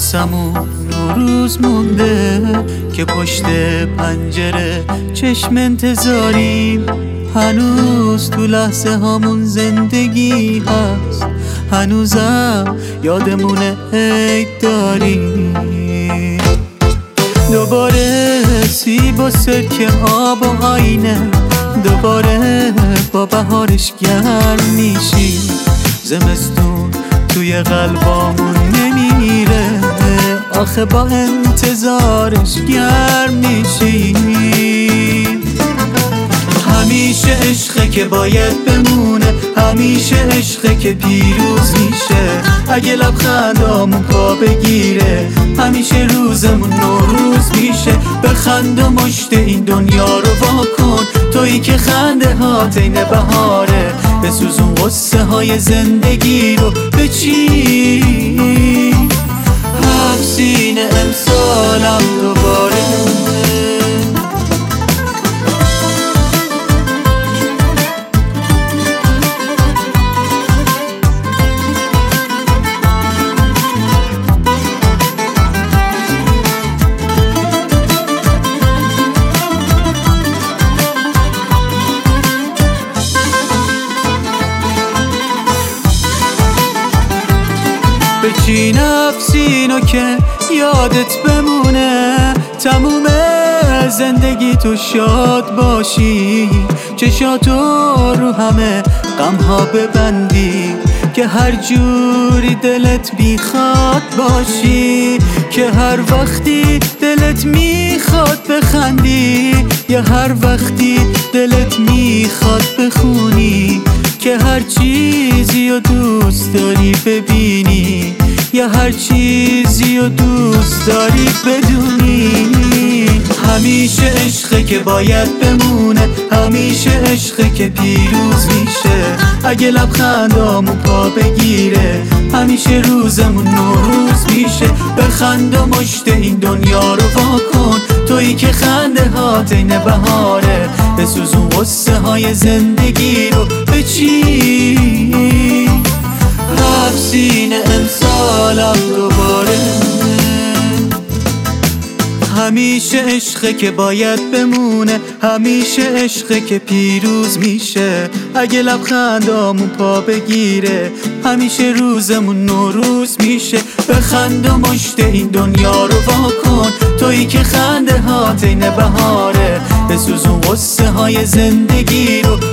واسمون روز مونده که پشت پنجره چشم انتظاریم، هنوز تو لحظه هامون زندگی هست، هنوزم یادمونه عید داریم. دوباره سیب و سرکه آب و آینه، دوباره با بهارش گرم میشی، زمستون توی قلبامون نمیره، آخه با انتظارش گرم میشی. همیشه عشقه که باید بمونه، همیشه عشقه که پیروز میشه، اگه لبخندامون پا بگیره همیشه روزمون نوروز میشه. بخند و مشت این دنیا رو واکن، تویی که خنده هات این بهاره، بسوزون غصه های زندگی رو بچین. حفظین امسالم دوباره بچین نفسینو که یادت بمونه، تموم زندگی تو شاد باشی، چشاتو رو همه غمها ببندی، که هر جوری دلت بیخواد باشی، که هر وقتی دلت میخواد بخندی، یا هر وقتی دلت میخواد بخونی، که هر چیزی رو دوست داری ببینی، یا هر چیزی رو دوست داری بدونی. همیشه عشقه که باید بمونه، همیشه عشقه که پیروز میشه، اگه لبخندامون پا بگیره همیشه روزمون نوروز میشه. بخند و مشت این دنیا رو واکن، تویی که خنده هات این بهاره، بسوزون غصه های زندگی رو بچین. حفظین امسالم دوباره، همیشه عشقه که باید بمونه، همیشه عشقه که پیروز میشه، اگه لبخندامون پا بگیره همیشه روزمون نوروز میشه. بخند و مشت این دنیا رو واکن، تویی که خنده هات این بهاره، بسوزون غصه های زندگی رو